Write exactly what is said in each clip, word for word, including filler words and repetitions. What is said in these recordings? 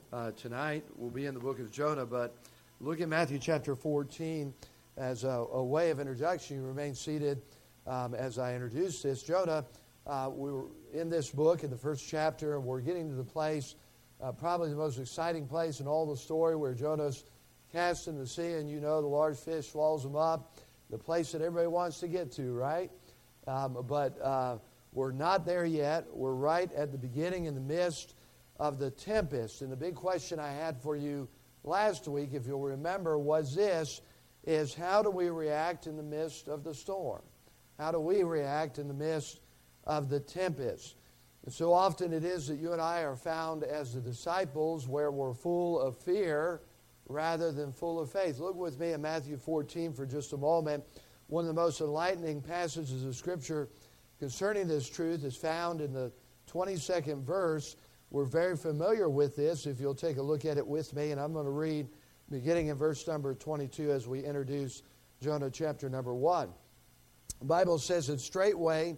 uh, tonight. We'll be in the book of Jonah, but look at Matthew chapter fourteen as a, a way of introduction. You remain seated um, as I introduce this. Jonah, uh, we were in this book in the first chapter, and we're getting to the place, uh, probably the most exciting place in all the story, where Jonah's cast in the sea, and you know the large fish swallows him up, the place that everybody wants to get to, right? Um, but uh, we're not there yet. We're right at the beginning, in the midst of the tempest. And the big question I had for you last week, if you'll remember, was this, is how do we react in the midst of the storm? How do we react in the midst of the tempest? And so often it is that you and I are found as the disciples where we're full of fear rather than full of faith. Look with me in Matthew fourteen for just a moment. One of the most enlightening passages of Scripture concerning this truth is found in the twenty-second verse. We're very familiar with this, if you'll take a look at it with me, and I'm going to read beginning in verse number twenty-two as we introduce Jonah chapter number one. The Bible says that straightway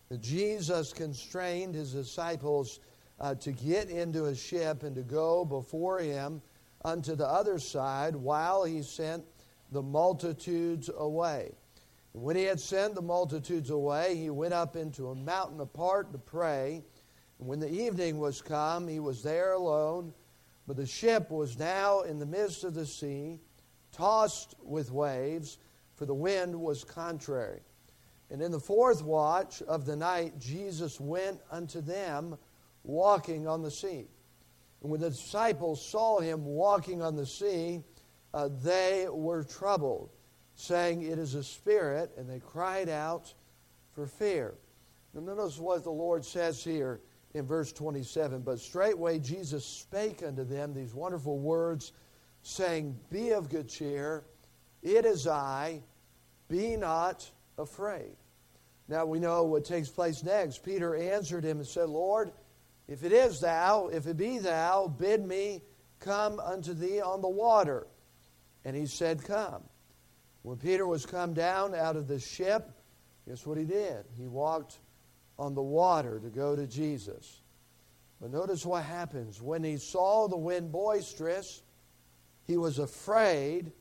Jesus constrained his disciples uh, to get into a ship and to go before him unto the other side while he sent the multitudes away. And when he had sent the multitudes away, he went up into a mountain apart to pray. And when the evening was come, he was there alone. But the ship was now in the midst of the sea, tossed with waves, for the wind was contrary. And in the fourth watch of the night, Jesus went unto them, walking on the sea. And when the disciples saw him walking on the sea, uh, they were troubled, saying, "It is a spirit," and they cried out for fear. Now notice what the Lord says here in verse twenty-seven. But straightway Jesus spake unto them these wonderful words, saying, "Be of good cheer, it is I, be not afraid." Now we know what takes place next. Peter answered him and said, "Lord, if it is thou, if it be thou, bid me come unto thee on the water." And he said, "Come." When Peter was come down out of the ship, guess what he did? He walked on the water to go to Jesus. But notice what happens. When he saw the wind boisterous, he was afraid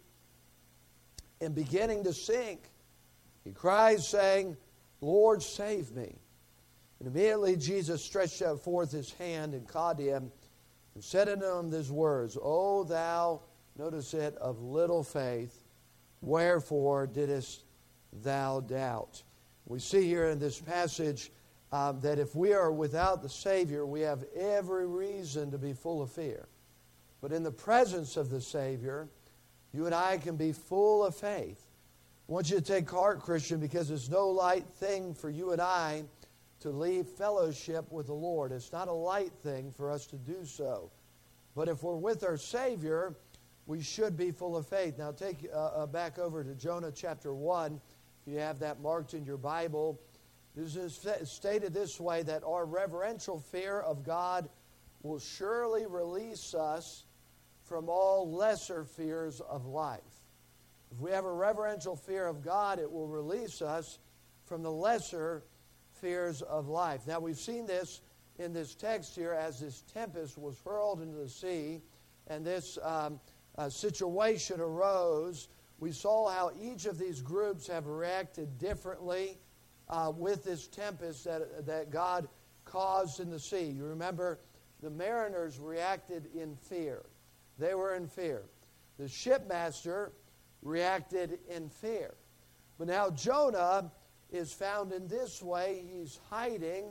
and beginning to sink. He cried, saying, "Lord, save me." And immediately Jesus stretched out forth his hand and caught him and said unto him these words, "O thou," notice it, "of little faith, wherefore didst thou doubt?" We see here in this passage um, that if we are without the Savior, we have every reason to be full of fear. But in the presence of the Savior, you and I can be full of faith. I want you to take heart, Christian, because it's no light thing for you and I to leave fellowship with the Lord. It's not a light thing for us to do so. But if we're with our Savior, we should be full of faith. Now take uh, uh, back over to Jonah chapter one. If you have that marked in your Bible, this is stated this way, that our reverential fear of God will surely release us from all lesser fears of life. If we have a reverential fear of God, it will release us from the lesser fears of life. Now we've seen this in this text here as this tempest was hurled into the sea and this um, uh, situation arose. We saw how each of these groups have reacted differently uh, with this tempest that, that God caused in the sea. You remember the mariners reacted in fear. They were in fear. The shipmaster reacted in fear. But now Jonah is found in this way. He's hiding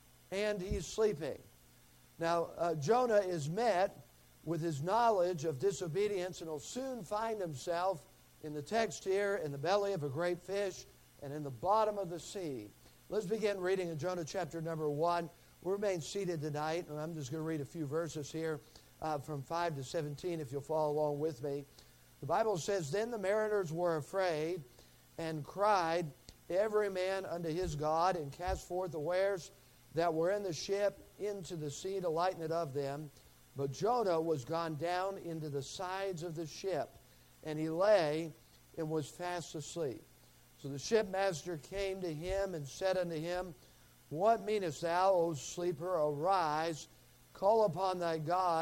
and he's sleeping. Now uh, Jonah is met with his knowledge of disobedience, and he'll soon find himself in the text here in the belly of a great fish and in the bottom of the sea. Let's begin reading in Jonah chapter number one. We'll remain seated tonight, and I'm just going to read a few verses here uh, from five to seventeen if you'll follow along with me. The Bible says, "Then the mariners were afraid and cried, every man unto his God, and cast forth the wares that were in the ship into the sea to lighten it of them. But Jonah was gone down into the sides of the ship, and he lay and was fast asleep. So the shipmaster came to him and said unto him, What meanest thou, O sleeper? Arise, call upon thy God.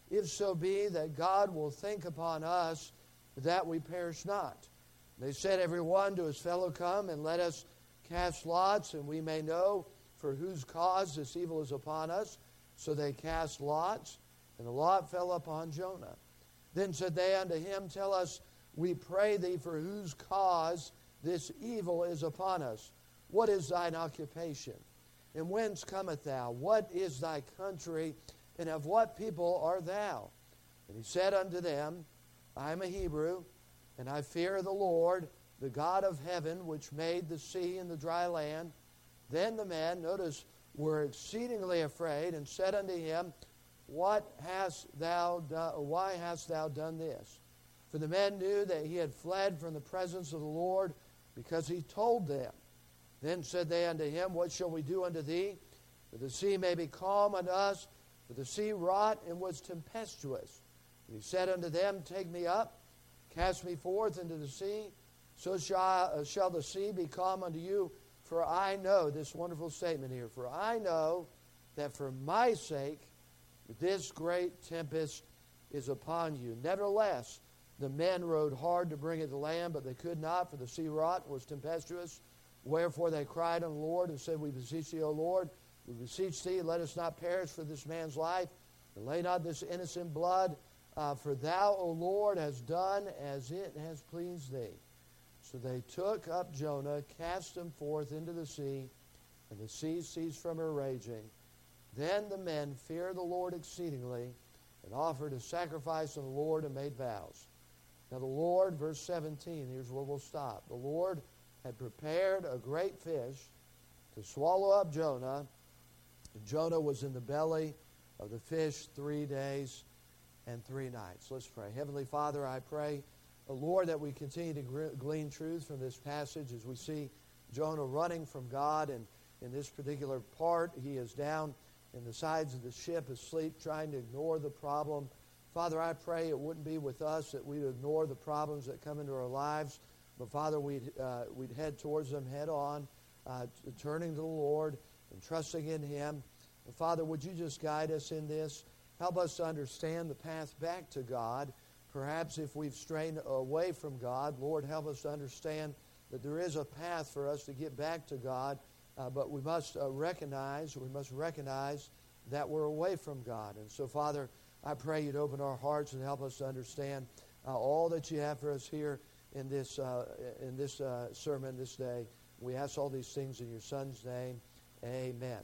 if so be that God will think upon us that we perish not. They said, every one to his fellow, come and let us cast lots, and we may know for whose cause this evil is upon us. So they cast lots, and the lot fell upon Jonah. Then said they unto him, tell us, we pray thee, for whose cause this evil is upon us. What is thine occupation? And whence cometh thou? What is thy country? And of what people art thou? And he said unto them, I am a Hebrew, and I fear the Lord, the God of heaven, which made the sea and the dry land. Then the men, notice, were exceedingly afraid, and said unto him, What hast thou done? Why hast thou done this? For the men knew that he had fled from the presence of the Lord, because he told them. Then said they unto him, What shall we do unto thee? That the sea may be calm unto us. For the sea wrought and was tempestuous. And he said unto them, Take me up, cast me forth into the sea. So shall, uh, shall the sea be calm unto you. For I know, this wonderful statement here, for I know that for my sake this great tempest is upon you. Nevertheless, the men rowed hard to bring it to land, but they could not, for the sea wrought and was tempestuous. Wherefore they cried unto the Lord and said, We beseech thee, O Lord, we beseech thee, let us not perish for this man's life, and lay not this innocent blood, uh, for thou, O Lord, hast done as it has pleased thee. So they took up Jonah, cast him forth into the sea, and the sea ceased from her raging. Then the men feared the Lord exceedingly, and offered a sacrifice unto the Lord, and made vows. Now the Lord, verse seventeen, here's where we'll stop. The Lord had prepared a great fish to swallow up Jonah, and Jonah was in the belly of the fish three days and three nights. Let's pray. Heavenly Father, I pray, uh, Lord, that we continue to glean truth from this passage as we see Jonah running from God, and in this particular part, he is down in the sides of the ship asleep, trying to ignore the problem. Father, I pray it wouldn't be with us that we'd ignore the problems that come into our lives, but Father, we'd, uh, we'd head towards them head on, uh, turning to the Lord and trusting in Him. And Father, would you just guide us in this? Help us to understand the path back to God. Perhaps if we've strayed away from God, Lord, help us to understand that there is a path for us to get back to God, uh, but we must uh, recognize, we must recognize that we're away from God. And so, Father, I pray you'd open our hearts and help us to understand uh, all that you have for us here in this uh, in this uh, sermon this day. We ask all these things in your Son's name. Amen.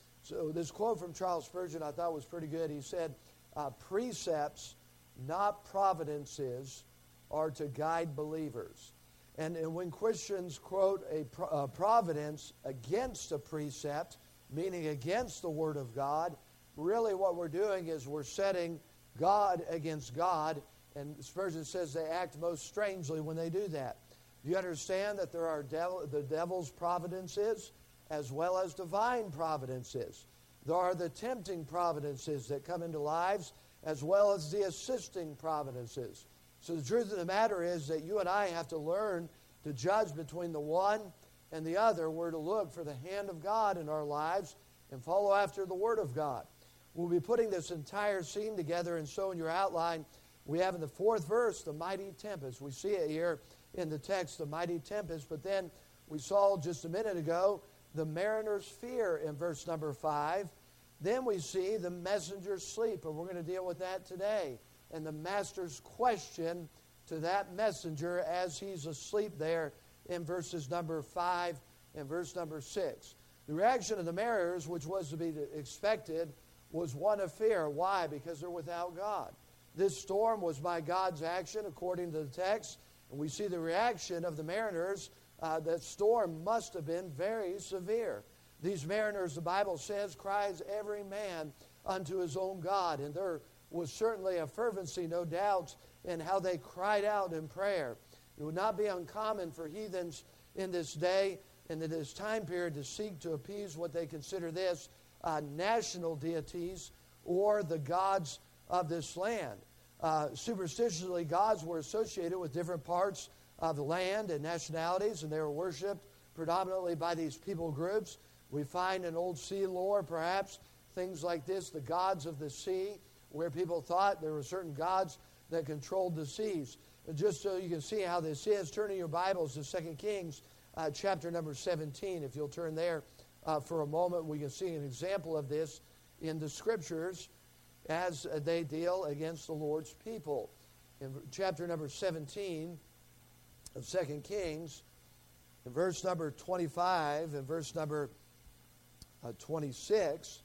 So this quote from Charles Spurgeon I thought was pretty good. He said, uh, precepts, not providences, are to guide believers. And, and when Christians quote a, pro- a providence against a precept, meaning against the Word of God, really what we're doing is we're setting God against God. And Spurgeon says they act most strangely when they do that. Do you understand that there are devil, the devil's providences as well as divine providences? There are the tempting providences that come into lives as well as the assisting providences. So the truth of the matter is that you and I have to learn to judge between the one and the other. We're to look for the hand of God in our lives and follow after the Word of God. We'll be putting this entire scene together, and so in your outline, we have in the fourth verse, the mighty tempest. We see it here in the text, the mighty tempest. But then we saw just a minute ago the mariner's fear in verse number five. Then we see the messenger's sleep, and we're going to deal with that today. And the master's question to that messenger as he's asleep there in verses number five and verse number six. The reaction of the mariners, which was to be expected, was one of fear. Why? Because they're without God. This storm was by God's action, according to the text. And we see the reaction of the mariners. Uh, that storm must have been very severe. These mariners, the Bible says, cries every man unto his own God. And there was certainly a fervency, no doubt, in how they cried out in prayer. It would not be uncommon for heathens in this day and in this time period to seek to appease what they consider this uh, national deities or the gods of this land. Uh, superstitiously, gods were associated with different parts of the land and nationalities, and they were worshipped predominantly by these people groups. We find in Old Sea lore, perhaps, things like this, the gods of the sea, where people thought there were certain gods that controlled the seas. And just so you can see how this is, turn in your Bibles to Second Kings uh, chapter number seventeen. If you'll turn there uh, for a moment, we can see an example of this in the Scriptures as they deal against the Lord's people. In chapter number seventeen of Second Kings, in verse number twenty-five and verse number uh, twenty-six,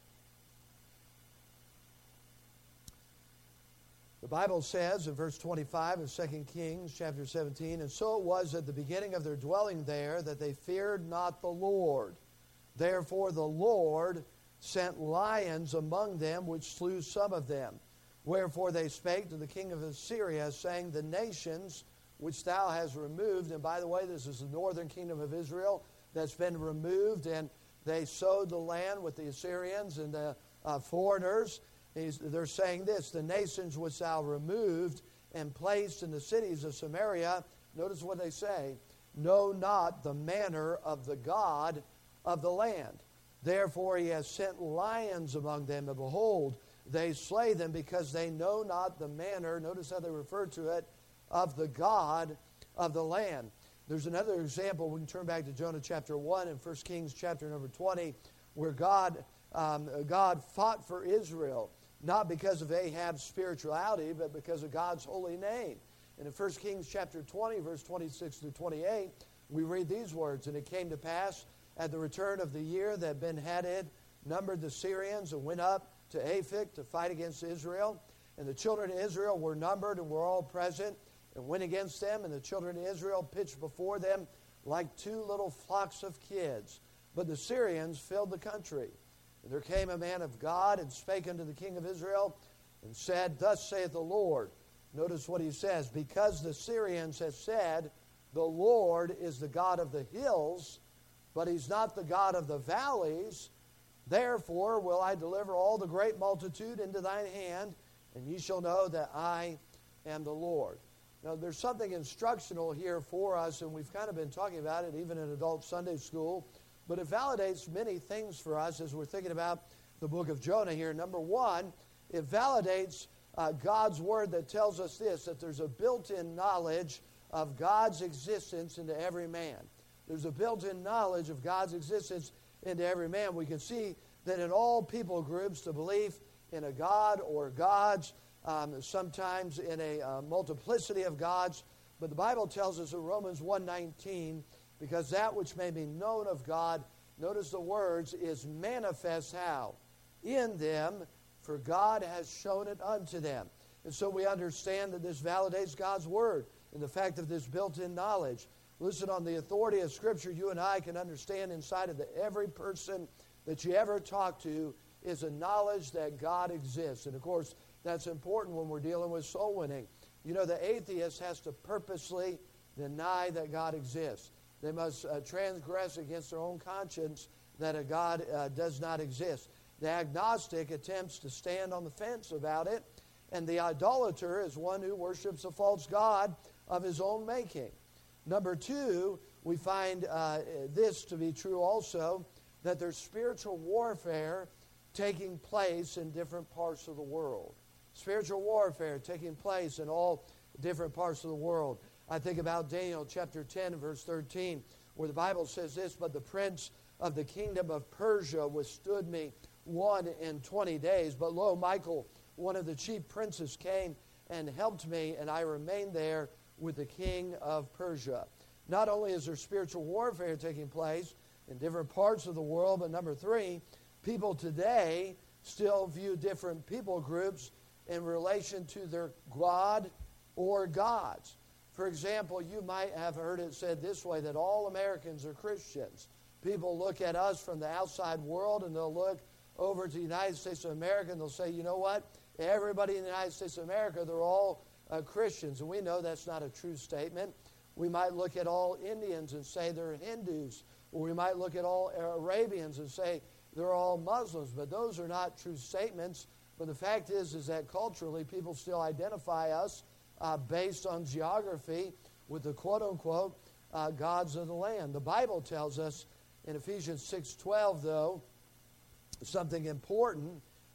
the Bible says in verse twenty-five of Second Kings chapter seventeen, "And so it was at the beginning of their dwelling there that they feared not the Lord. Therefore the Lord sent lions among them, which slew some of them. Wherefore they spake to the king of Assyria, saying, The nations which thou hast removed," and by the way, this is the northern kingdom of Israel that's been removed, and they sowed the land with the Assyrians and the uh, foreigners. He's, they're saying this, "The nations which thou removed and placed in the cities of Samaria," notice what they say, "know not the manner of the God of the land. Therefore he has sent lions among them, and behold, they slay them because they know not the manner," notice how they refer to it, "of the God of the land." There's another example. We can turn back to Jonah chapter one and First Kings chapter number twenty, where God, um, God fought for Israel, not because of Ahab's spirituality, but because of God's holy name. And in First Kings chapter twenty, verse twenty-six through twenty-eight, we read these words, "And it came to pass at the return of the year that Ben-Hadad numbered the Syrians and went up to Aphek to fight against Israel. And the children of Israel were numbered and were all present and went against them. And the children of Israel pitched before them like two little flocks of kids. But the Syrians filled the country. And there came a man of God and spake unto the king of Israel and said, Thus saith the Lord." Notice what he says, "Because the Syrians have said, The Lord is the God of the hills, but he's not the God of the valleys. Therefore will I deliver all the great multitude into thine hand, and ye shall know that I am the Lord." Now, there's something instructional here for us, and we've kind of been talking about it even in adult Sunday school, but it validates many things for us as we're thinking about the book of Jonah here. Number one, it validates uh, God's word that tells us this, that there's a built-in knowledge of God's existence into every man. There's a built-in knowledge of God's existence into every man. We can see that in all people groups, the belief in a God or gods, um, sometimes in a uh, multiplicity of gods. But the Bible tells us in Romans one nineteen, "Because that which may be known of God," notice the words, "is manifest how? In them, for God has shown it unto them." And so we understand that this validates God's word and the fact of this built-in knowledge. Listen, on the authority of Scripture, you and I can understand inside of the, every person that you ever talk to is a knowledge that God exists. And, of course, that's important when we're dealing with soul winning. You know, the atheist has to purposely deny that God exists. They must uh, transgress against their own conscience that a God uh, does not exist. The agnostic attempts to stand on the fence about it, and the idolater is one who worships a false god of his own making. Number two, we find uh, this to be true also, that there's spiritual warfare taking place in different parts of the world. Spiritual warfare taking place in all different parts of the world. I think about Daniel chapter ten, verse thirteen, where the Bible says this, "But the prince of the kingdom of Persia withstood me one and twenty days. But lo, Michael, one of the chief princes, came and helped me, and I remained there with the king of Persia." Not only is there spiritual warfare taking place in different parts of the world, but number three, people today still view different people groups in relation to their God or gods. For example, you might have heard it said this way, that all Americans are Christians. People look at us from the outside world, and they'll look over to the United States of America, and they'll say, you know what? Everybody in the United States of America, they're all uh, Christians. And we know that's not a true statement. We might look at all Indians and say they're Hindus. Or we might look at all Arabians and say they're all Muslims. But those are not true statements. But the fact is, is that culturally people still identify us uh, based on geography with the quote-unquote uh, gods of the land. The Bible tells us in Ephesians six twelve, though, something important,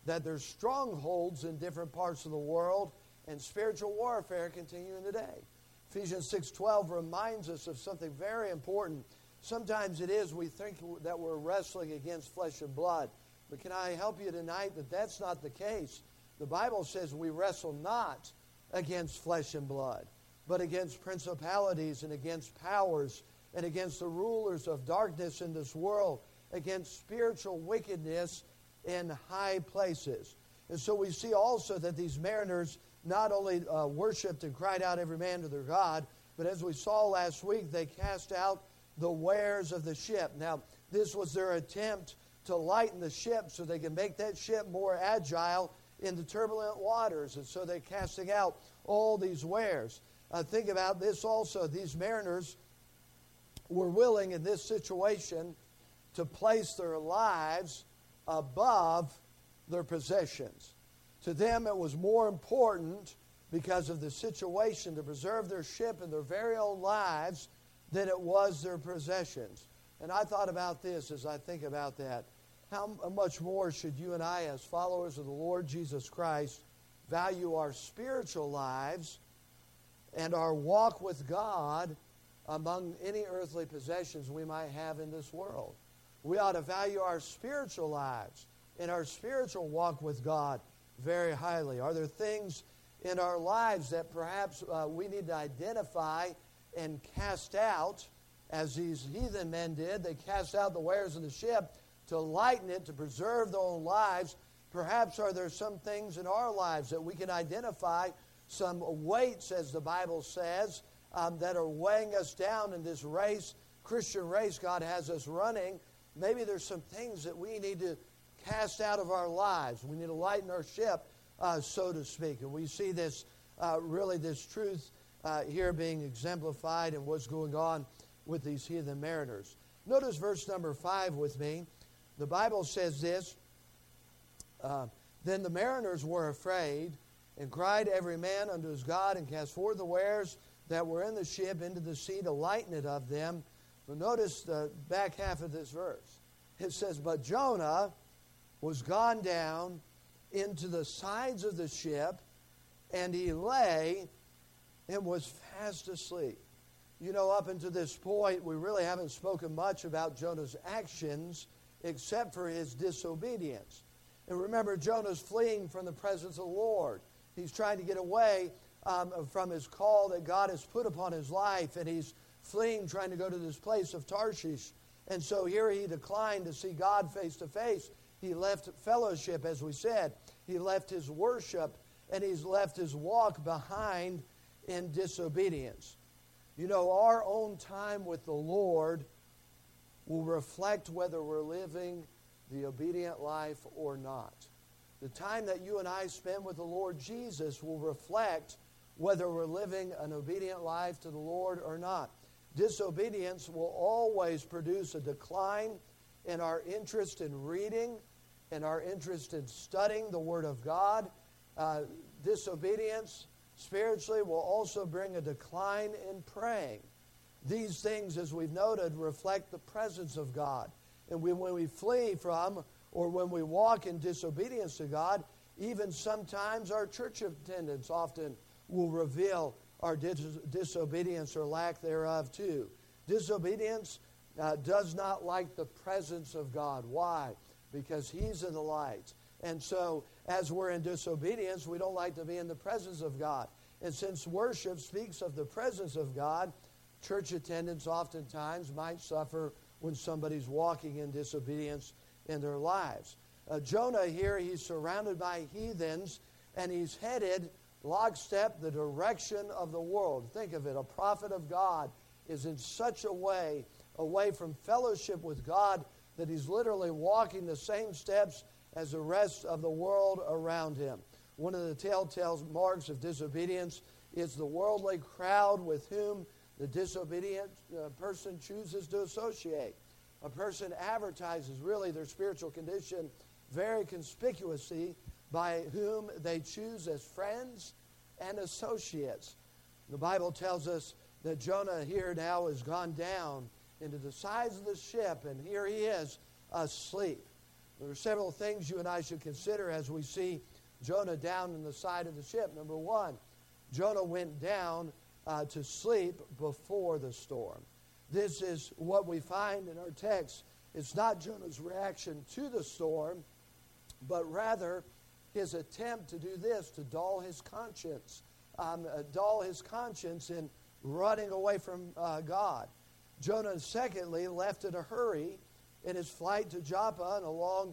that there's strongholds in different parts of the world and spiritual warfare continuing today. Ephesians six twelve reminds us of something very important. Sometimes it is we think that we're wrestling against flesh and blood. But can I help you tonight that that's not the case? The Bible says we wrestle not against flesh and blood, but against principalities and against powers and against the rulers of darkness in this world, against spiritual wickedness in high places. And so we see also that these mariners not only uh, worshipped and cried out every man to their God, but as we saw last week, they cast out the wares of the ship. Now, this was their attempt to lighten the ship so they can make that ship more agile in the turbulent waters. And so they're casting out all these wares. Uh, think about this also. These mariners were willing in this situation to place their lives above their possessions. To them, it was more important because of the situation to preserve their ship and their very own lives than it was their possessions. And I thought about this as I think about that. How much more should you and I, as followers of the Lord Jesus Christ, value our spiritual lives and our walk with God among any earthly possessions we might have in this world? We ought to value our spiritual lives and our spiritual walk with God very highly. Are there things in our lives that perhaps uh, we need to identify and cast out, as these heathen men did? They cast out the wares of the ship to lighten it, to preserve their own lives. Perhaps are there some things in our lives that we can identify, some weights, as the Bible says, um, that are weighing us down in this race, Christian race God has us running. Maybe there's some things that we need to cast out of our lives. We need to lighten our ship, uh, so to speak. And we see this, uh, really this truth uh, here being exemplified in what's going on with these heathen mariners. Notice verse number five with me. The Bible says this, uh, Then the mariners were afraid, and cried every man unto his God, and cast forth the wares that were in the ship into the sea to lighten it of them. But notice the back half of this verse. It says, But Jonah was gone down into the sides of the ship, and he lay and was fast asleep. You know, up until this point, we really haven't spoken much about Jonah's actions except for his disobedience. And remember, Jonah's fleeing from the presence of the Lord. He's trying to get away um, from his call that God has put upon his life, and he's fleeing, trying to go to this place of Tarshish. And so here he declined to see God face to face. He left fellowship, as we said. He left his worship, and he's left his walk behind in disobedience. You know, our own time with the Lord will reflect whether we're living the obedient life or not. The time that you and I spend with the Lord Jesus will reflect whether we're living an obedient life to the Lord or not. Disobedience will always produce a decline in our interest in reading and our interest in studying the Word of God. Uh, disobedience spiritually will also bring a decline in praying. These things, as we've noted, reflect the presence of God. And we, when we flee from or when we walk in disobedience to God, even sometimes our church attendance often will reveal our dis- disobedience or lack thereof too. Disobedience uh, does not like the presence of God. Why? Because He's in the light. And so, as we're in disobedience, we don't like to be in the presence of God. And since worship speaks of the presence of God, church attendance oftentimes might suffer when somebody's walking in disobedience in their lives. Uh, Jonah here, he's surrounded by heathens, and he's headed lockstep the direction of the world. Think of it, a prophet of God is in such a way away from fellowship with God that he's literally walking the same steps as the rest of the world around him. One of the telltale marks of disobedience is the worldly crowd with whom the disobedient uh, person chooses to associate. A person advertises really their spiritual condition very conspicuously by whom they choose as friends and associates. The Bible tells us that Jonah here now has gone down into the sides of the ship, and here he is asleep. There are several things you and I should consider as we see Jonah down in the side of the ship. Number one, Jonah went down uh, to sleep before the storm. This is what we find in our text. It's not Jonah's reaction to the storm, but rather his attempt to do this, to dull his conscience, um, uh, dull his conscience in running away from uh, God. Jonah, secondly, left in a hurry in his flight to Joppa, and along,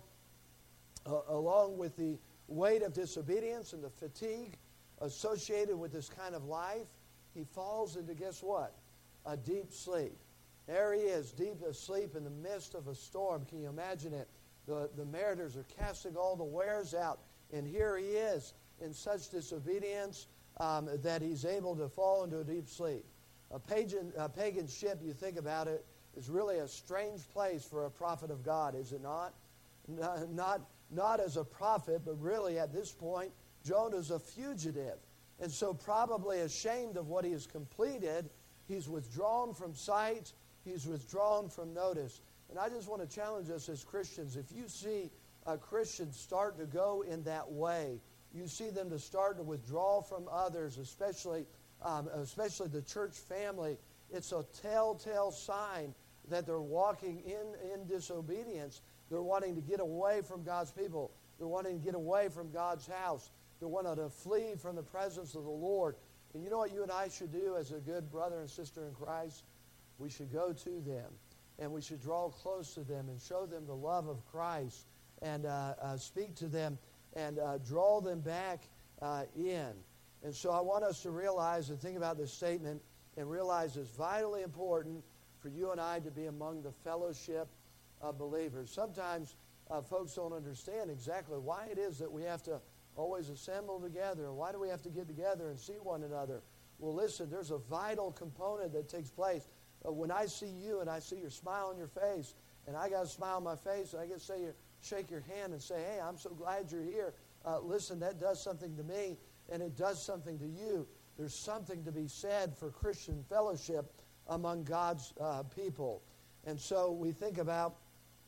uh, along with the weight of disobedience and the fatigue associated with this kind of life, he falls into, guess what? A deep sleep. There he is, deep asleep in the midst of a storm. Can you imagine it? The, the mariners are casting all the wares out, and here he is in such disobedience um, that he's able to fall into a deep sleep. A pagan, a pagan ship, you think about it, is really a strange place for a prophet of God, is it not? Not, not, not as a prophet, but really at this point, Jonah's a fugitive. And so probably ashamed of what he has completed, he's withdrawn from sight, he's withdrawn from notice. And I just want to challenge us as Christians, if you see a Christian start to go in that way, you see them to start to withdraw from others, especially um, especially the church family, it's a telltale sign that they're walking in, in disobedience. They're wanting to get away from God's people. They're wanting to get away from God's house. They're wanting to flee from the presence of the Lord. And you know what you and I should do as a good brother and sister in Christ? We should go to them, and we should draw close to them and show them the love of Christ, and uh, uh, speak to them and uh, draw them back uh, in. And so I want us to realize and think about this statement and realize it's vitally important for you and I to be among the fellowship of believers. Sometimes uh, folks don't understand exactly why it is that we have to always assemble together. Why do we have to get together and see one another? Well, listen, there's a vital component that takes place. Uh, when I see you and I see your smile on your face, and I got a smile on my face, and I get to say, shake your hand and say, hey, I'm so glad you're here. Uh, listen, that does something to me, and it does something to you. There's something to be said for Christian fellowship among God's uh, people. And so we think about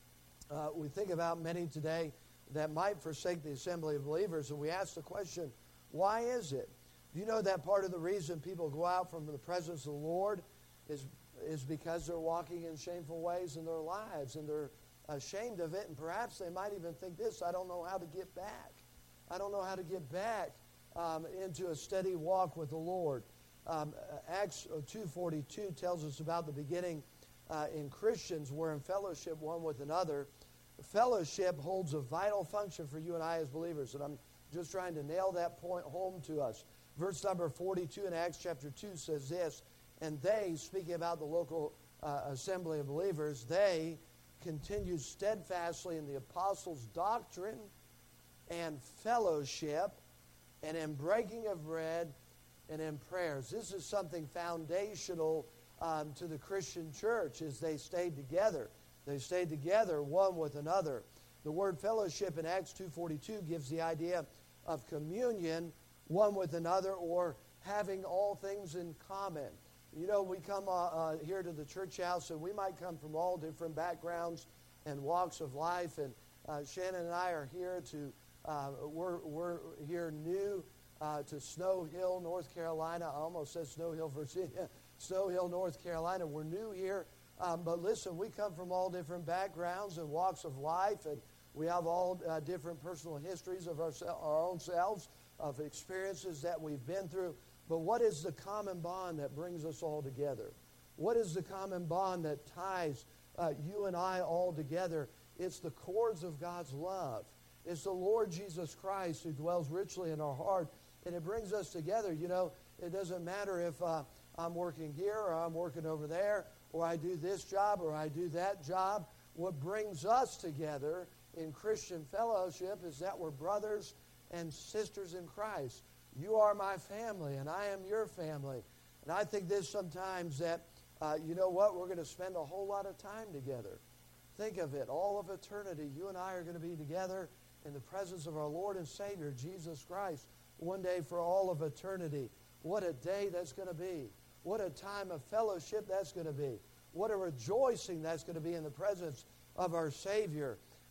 uh, we think about many today that might forsake the assembly of believers, and we ask the question, why is it? Do you know that part of the reason people go out from the presence of the Lord is is because they're walking in shameful ways in their lives, and they're ashamed of it, and perhaps they might even think this, I don't know how to get back. I don't know how to get back um, into a steady walk with the Lord. Um, Acts two forty-two tells us about the beginning uh, in Christians were in fellowship one with another. Fellowship holds a vital function for you and I as believers, and I'm just trying to nail that point home to us. Verse number forty-two in Acts chapter two says this, and they, speaking about the local uh, assembly of believers, they continued steadfastly in the apostles' doctrine and fellowship, and in breaking of bread, and in prayers. This is something foundational um, to the Christian church, is they stayed together. They stayed together one with another. The word fellowship in Acts two forty-two gives the idea of communion one with another, or having all things in common. You know, we come uh, uh, here to the church house, and we might come from all different backgrounds and walks of life. And uh, Shannon and I are here to, uh, we're, we're here new uh, to Snow Hill, North Carolina. I almost said Snow Hill, Virginia. Snow Hill, North Carolina. We're new here. Um, but listen, we come from all different backgrounds and walks of life, and we have all uh, different personal histories of our, our own selves, of experiences that we've been through. But what is the common bond that brings us all together? What is the common bond that ties uh, you and I all together? It's the cords of God's love. It's the Lord Jesus Christ who dwells richly in our heart, and it brings us together. You know, it doesn't matter if uh, I'm working here or I'm working over there, or I do this job or I do that job. What brings us together in Christian fellowship is that we're brothers and sisters in Christ. You are my family, and I am your family. And I think this sometimes that, uh, you know what, we're going to spend a whole lot of time together. Think of it, all of eternity, you and I are going to be together in the presence of our Lord and Savior, Jesus Christ, one day for all of eternity. What a day that's going to be. What a time of fellowship that's going to be. What a rejoicing that's going to be in the presence of our Savior.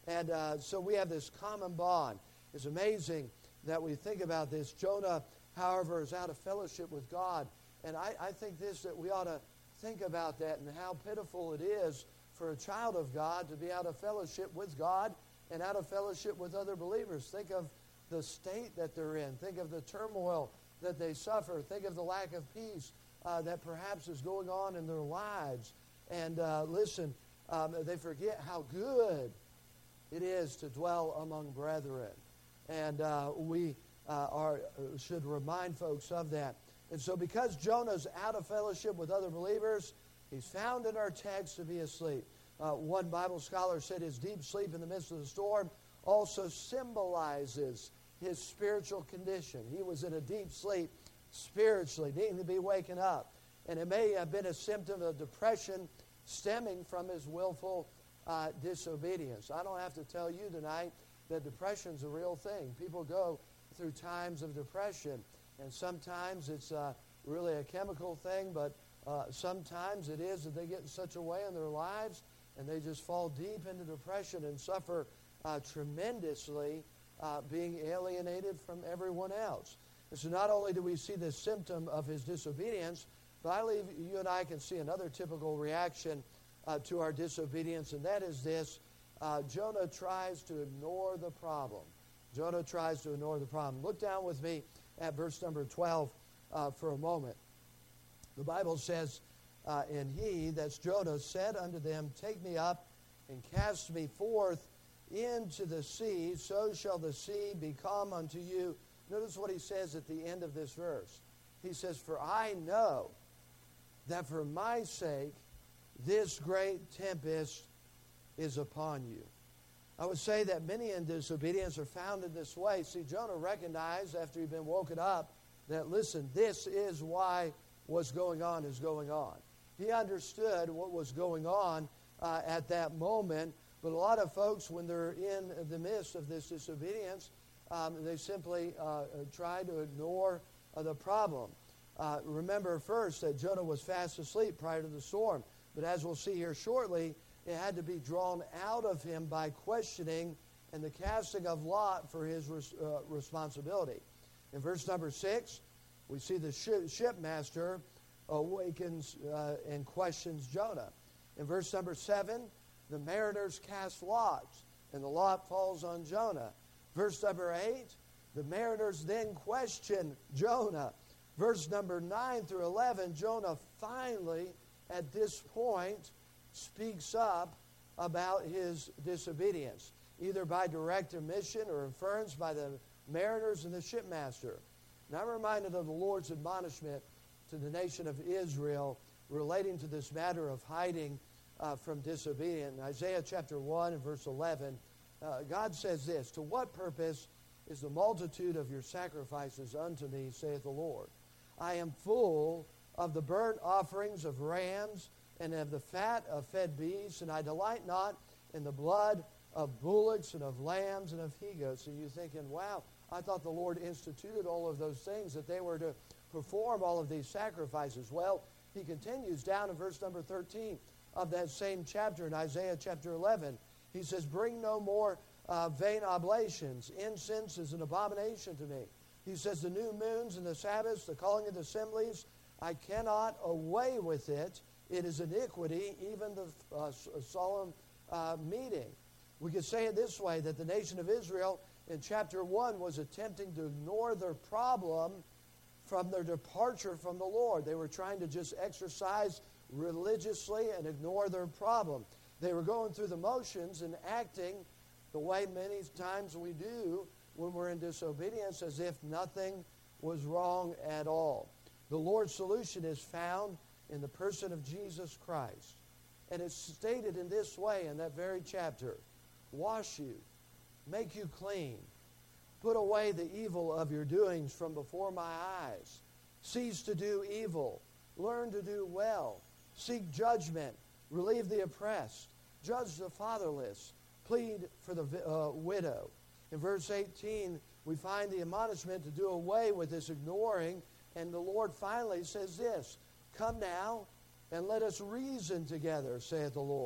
And uh, so we have this common bond. It's amazing that we think about this. Jonah, however, is out of fellowship with God. And I, I think this, that we ought to think about that and how pitiful it is for a child of God to be out of fellowship with God and out of fellowship with other believers. Think of the state that they're in. Think of the turmoil that they suffer. Think of the lack of peace uh, that perhaps is going on in their lives. And uh, listen, um, they forget how good it is to dwell among brethren. And uh, we uh, are should remind folks of that. And so because Jonah's out of fellowship with other believers, he's found in our text to be asleep. Uh, one Bible scholar said his deep sleep in the midst of the storm also symbolizes his spiritual condition. He was in a deep sleep spiritually, needing to be waking up. And it may have been a symptom of depression stemming from his willful uh, disobedience. I don't have to tell you tonight that depression's a real thing. People go through times of depression, and sometimes it's uh, really a chemical thing, but uh, sometimes it is that they get in such a way in their lives and they just fall deep into depression and suffer uh, tremendously, uh, being alienated from everyone else. And so not only do we see this symptom of his disobedience, but I believe you and I can see another typical reaction uh, to our disobedience, and that is this. Uh, Jonah tries to ignore the problem. Jonah tries to ignore the problem. Look down with me at verse number twelve uh, for a moment. The Bible says, uh, and he, that's Jonah, said unto them, take me up and cast me forth into the sea, so shall the sea become unto you. Notice what he says at the end of this verse. He says, for I know that for my sake this great tempest is upon you. I would say that many in disobedience are found in this way. See, Jonah recognized after he'd been woken up that, listen, this is why what's going on is going on. He understood what was going on uh, at that moment, but a lot of folks, when they're in the midst of this disobedience, um, they simply uh, try to ignore uh, the problem. Uh, remember first that Jonah was fast asleep prior to the storm, but as we'll see here shortly, it had to be drawn out of him by questioning and the casting of lot for his res, uh, responsibility. In verse number six, we see the ship, shipmaster awakens uh, and questions Jonah. In verse number seven, the mariners cast lots, and the lot falls on Jonah. Verse number eight, the mariners then question Jonah. Verse number nine through eleven, Jonah finally, at this point, speaks up about his disobedience, either by direct omission or inference by the mariners and the shipmaster. And I'm reminded of the Lord's admonishment to the nation of Israel relating to this matter of hiding uh, from disobedience. In Isaiah chapter one and verse eleven, uh, God says this, to what purpose is the multitude of your sacrifices unto me, saith the Lord? I am full of the burnt offerings of rams and of the fat of fed beasts, and I delight not in the blood of bullocks and of lambs and of he-goats. And you're thinking, wow, I thought the Lord instituted all of those things, that they were to perform all of these sacrifices. Well, he continues down in verse number thirteen of that same chapter in Isaiah chapter eleven. He says, bring no more uh, vain oblations. Incense is an abomination to me. He says, the new moons and the Sabbaths, the calling of the assemblies, I cannot away with it. It is iniquity, even the uh, solemn uh, meeting. We could say it this way, that the nation of Israel in chapter one was attempting to ignore their problem from their departure from the Lord. They were trying to just exercise religiously and ignore their problem. They were going through the motions and acting the way many times we do when we're in disobedience, as if nothing was wrong at all. The Lord's solution is found in the person of Jesus Christ. And it's stated in this way in that very chapter. Wash you, make you clean, put away the evil of your doings from before my eyes. Cease to do evil, learn to do well, seek judgment, relieve the oppressed, judge the fatherless, plead for the uh, widow. In verse eighteen, we find the admonishment to do away with this ignoring, and the Lord finally says this, come now, and let us reason together, saith the Lord.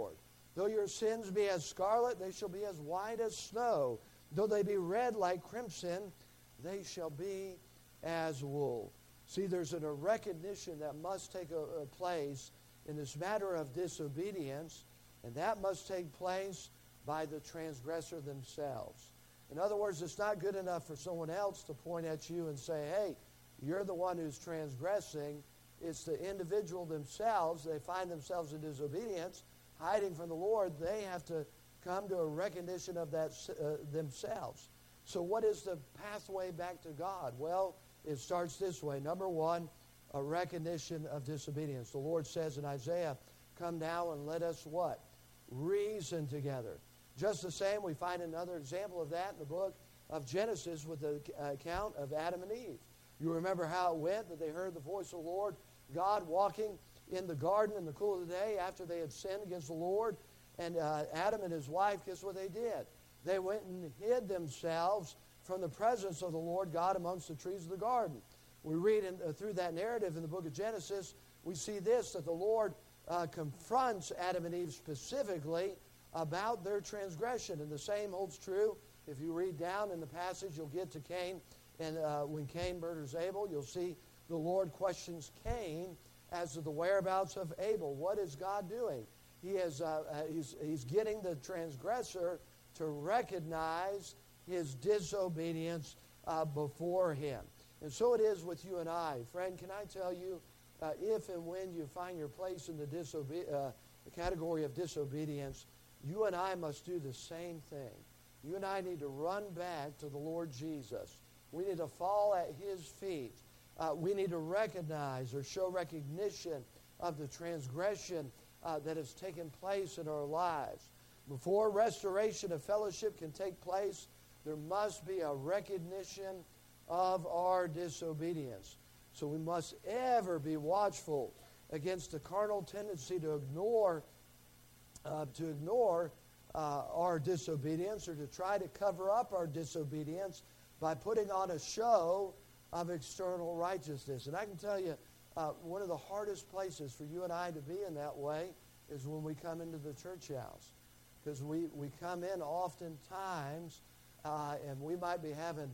Though your sins be as scarlet, they shall be as white as snow. Though they be red like crimson, they shall be as wool. See, there's a recognition that must take a, a place in this matter of disobedience, and that must take place by the transgressor themselves. In other words, it's not good enough for someone else to point at you and say, hey, you're the one who's transgressing. It's the individual themselves. They find themselves in disobedience, hiding from the Lord. They have to come to a recognition of that uh, themselves. So what is the pathway back to God? Well, it starts this way. Number one, a recognition of disobedience. The Lord says in Isaiah, come now and let us what? Reason together. Just the same, we find another example of that in the book of Genesis with the account of Adam and Eve. You remember how it went, that they heard the voice of the Lord, God walking in the garden in the cool of the day after they had sinned against the Lord. And uh, Adam and his wife, guess what they did? They went and hid themselves from the presence of the Lord God amongst the trees of the garden. We read in, uh, through that narrative in the book of Genesis, we see this, that the Lord uh, confronts Adam and Eve specifically about their transgression. And the same holds true. If you read down in the passage, you'll get to Cain. And uh, when Cain murders Abel, you'll see the Lord questions Cain as to the whereabouts of Abel. What is God doing? He is, uh, uh, he's, he's getting the transgressor to recognize his disobedience uh, before him. And so it is with you and I. Friend, can I tell you, uh, if and when you find your place in the, disobe- uh, the category of disobedience, you and I must do the same thing. You and I need to run back to the Lord Jesus. We need to fall at his feet. Uh, we need to recognize or show recognition of the transgression uh, that has taken place in our lives. Before restoration of fellowship can take place, there must be a recognition of our disobedience. So we must ever be watchful against the carnal tendency to ignore uh, to ignore uh, our disobedience, or to try to cover up our disobedience by putting on a show of external righteousness. And I can tell you, uh, one of the hardest places for you and I to be in that way is when we come into the church house. Because we, we come in oftentimes, uh, and we might be having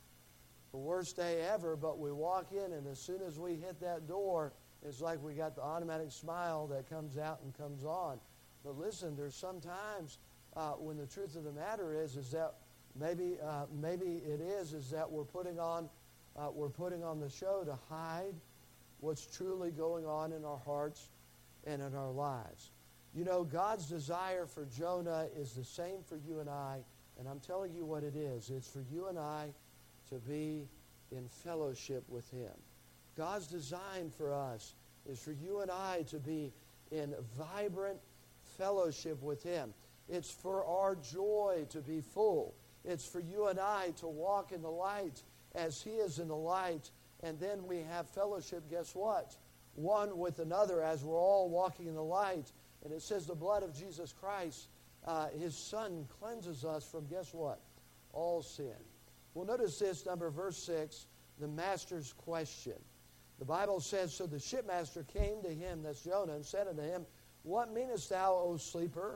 the worst day ever, but we walk in, and as soon as we hit that door, it's like we got the automatic smile that comes out and comes on. But listen, there's sometimes uh, when the truth of the matter is, is that maybe uh, maybe it is, is that we're putting on uh, we're putting on the show to hide what's truly going on in our hearts and in our lives. You know, God's desire for Jonah is the same for you and I, and I'm telling you what it is. It's for you and I to be in fellowship with him. God's design for us is for you and I to be in vibrant fellowship with him. It's for our joy to be full. It's for you and I to walk in the light as he is in the light. And then we have fellowship, guess what? One with another as we're all walking in the light. And it says the blood of Jesus Christ, uh, his son, cleanses us from, guess what? All sin. Well, notice this, number verse six, the master's question. The Bible says, so the shipmaster came to him, that's Jonah, and said unto him, what meanest thou, O sleeper?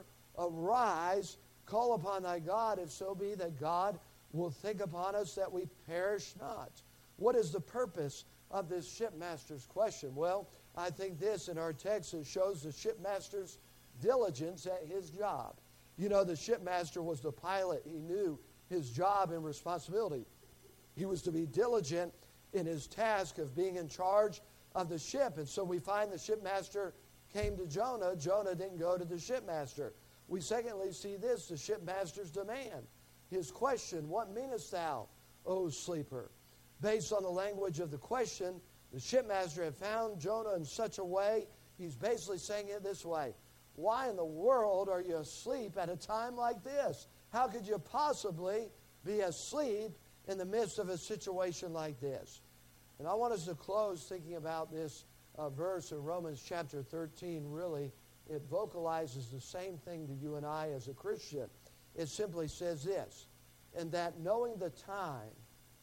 Arise, call upon thy God, if so be that God will think upon us that we perish not. What is the purpose of this shipmaster's question? Well, I think this in our text, it shows the shipmaster's diligence at his job. You know, the shipmaster was the pilot. He knew his job and responsibility. He was to be diligent in his task of being in charge of the ship. And so we find the shipmaster came to Jonah. Jonah didn't go to the shipmaster. We secondly see this, the shipmaster's demand. His question, what meanest thou, O sleeper? Based on the language of the question, the shipmaster had found Jonah in such a way, he's basically saying it this way. Why in the world are you asleep at a time like this? How could you possibly be asleep in the midst of a situation like this? And I want us to close thinking about this uh, verse in Romans chapter thirteen. Really, it vocalizes the same thing to you and I as a Christian. It simply says this, and that knowing the time,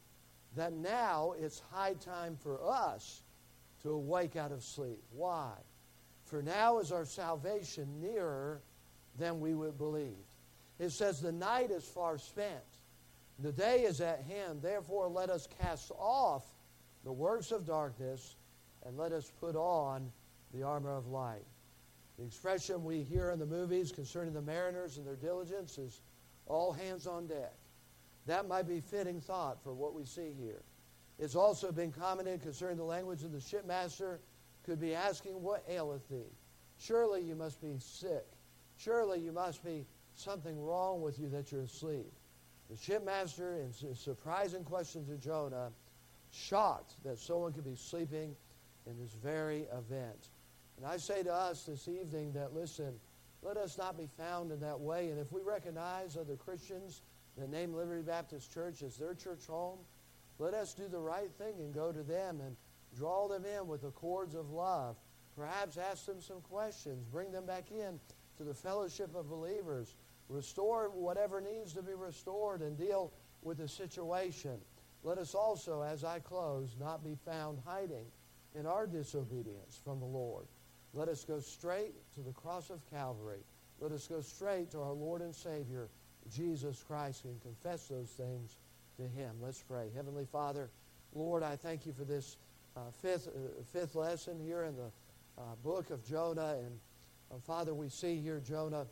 that now it's high time for us to awake out of sleep. Why? For now is our salvation nearer then we would believe. It says, the night is far spent. The day is at hand. Therefore, let us cast off the works of darkness and let us put on the armor of light. The expression we hear in the movies concerning the mariners and their diligence is all hands on deck. That might be fitting thought for what we see here. It's also been commented concerning the language of the shipmaster could be asking, what aileth thee? Surely you must be sick. Surely you must be something wrong with you that you're asleep. The shipmaster, in a surprising question to Jonah, shocked that someone could be sleeping in this very event. And I say to us this evening that, listen, let us not be found in that way. And if we recognize other Christians that name Liberty Baptist Church as their church home, let us do the right thing and go to them and draw them in with the cords of love. Perhaps ask them some questions. Bring them back in to the fellowship of believers. Restore whatever needs to be restored and deal with the situation. Let us also, as I close, not be found hiding in our disobedience from the Lord. Let us go straight to the cross of Calvary. Let us go straight to our Lord and Savior, Jesus Christ, and confess those things to Him. Let's pray. Heavenly Father, Lord, I thank you for this uh, fifth, uh, fifth lesson here in the uh, book of Jonah. And uh, Father, we see here Jonah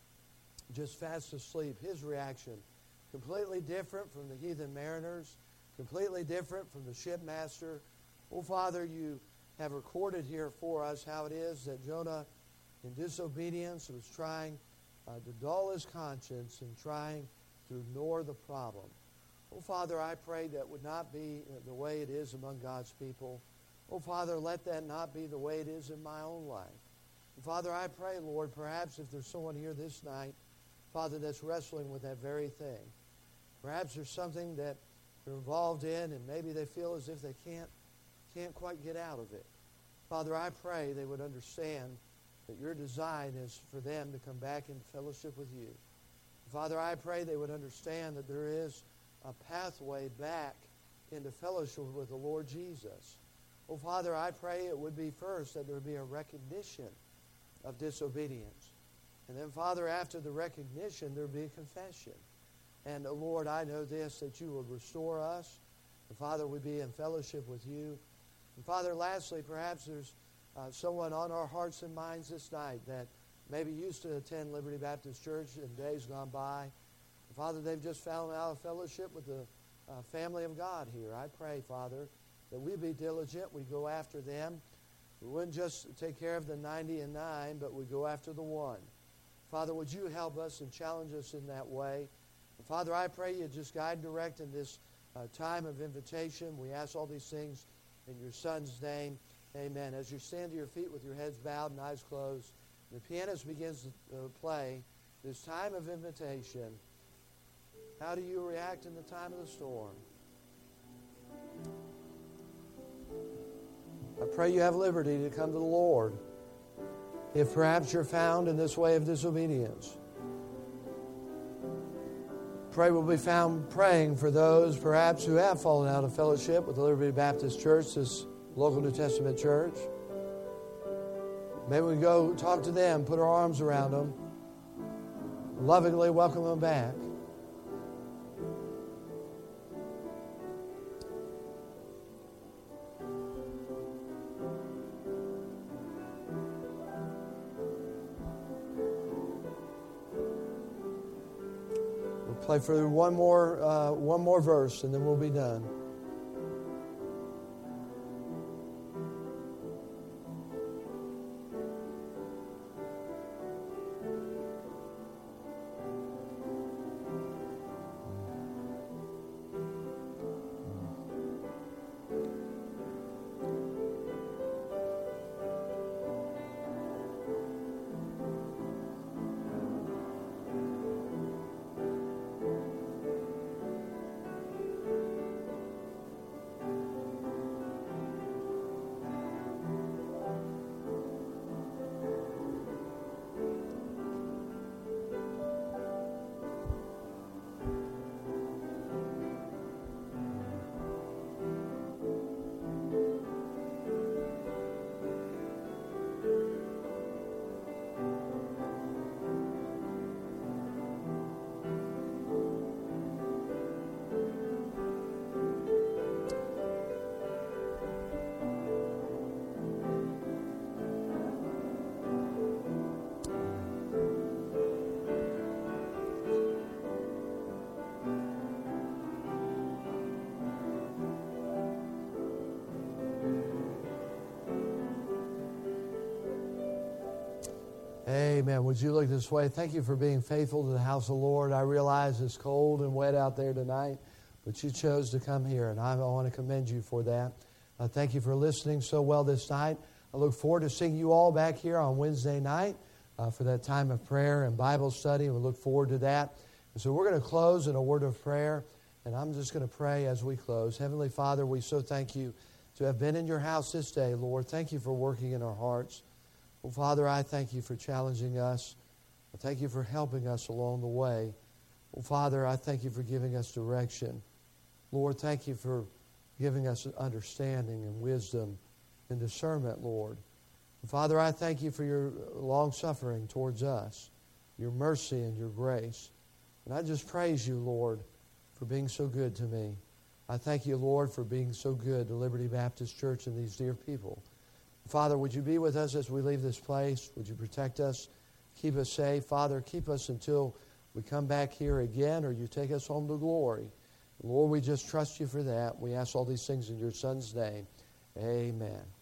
just fast asleep. His reaction, completely different from the heathen mariners, completely different from the shipmaster. Oh, Father, you have recorded here for us how it is that Jonah, in disobedience, was trying uh, to dull his conscience and trying to ignore the problem. Oh, Father, I pray that would not be the way it is among God's people. Oh, Father, let that not be the way it is in my own life. And Father, I pray, Lord, perhaps if there's someone here this night, Father, that's wrestling with that very thing. Perhaps there's something that they're involved in and maybe they feel as if they can't, can't quite get out of it. Father, I pray they would understand that your design is for them to come back into fellowship with you. Father, I pray they would understand that there is a pathway back into fellowship with the Lord Jesus. Oh, Father, I pray it would be first that there would be a recognition of disobedience. And then, Father, after the recognition, there would be a confession. And, uh, Lord, I know this, that you would restore us. And, Father, we'd be in fellowship with you. And, Father, lastly, perhaps there's uh, someone on our hearts and minds this night that maybe used to attend Liberty Baptist Church in days gone by. And, Father, they've just fallen out of fellowship with the uh, family of God here. I pray, Father, that we be diligent. We go after them. We wouldn't just take care of the ninety and nine, but we go after the one. Father, would you help us and challenge us in that way? And Father, I pray you just guide and direct in this uh, time of invitation. We ask all these things in your Son's name. Amen. As you stand to your feet with your heads bowed and eyes closed, the pianist begins to uh, play this time of invitation. How do you react in the time of the storm? I pray you have liberty to come to the Lord. If perhaps you're found in this way of disobedience, pray we'll be found praying for those perhaps who have fallen out of fellowship with the Liberty Baptist Church, this local New Testament church. Maybe we go talk to them, put our arms around them, lovingly welcome them back. Play for one more, uh, one more verse, and then we'll be done. Amen. Would you look this way? Thank you for being faithful to the house of the Lord. I realize it's cold and wet out there tonight, but you chose to come here, and I want to commend you for that. Uh, thank you for listening so well this night. I look forward to seeing you all back here on Wednesday night uh, for that time of prayer and Bible study. We look forward to that. And so we're going to close in a word of prayer, and I'm just going to pray as we close. Heavenly Father, we so thank you to have been in your house this day, Lord. Thank you for working in our hearts. Well, Father, I thank you for challenging us. I thank you for helping us along the way. Well, Father, I thank you for giving us direction. Lord, thank you for giving us understanding and wisdom and discernment, Lord. And Father, I thank you for your long-suffering towards us, your mercy and your grace. And I just praise you, Lord, for being so good to me. I thank you, Lord, for being so good to Liberty Baptist Church and these dear people. Father, would you be with us as we leave this place? Would you protect us? Keep us safe. Father, keep us until we come back here again or you take us home to glory. Lord, we just trust you for that. We ask all these things in your Son's name. Amen.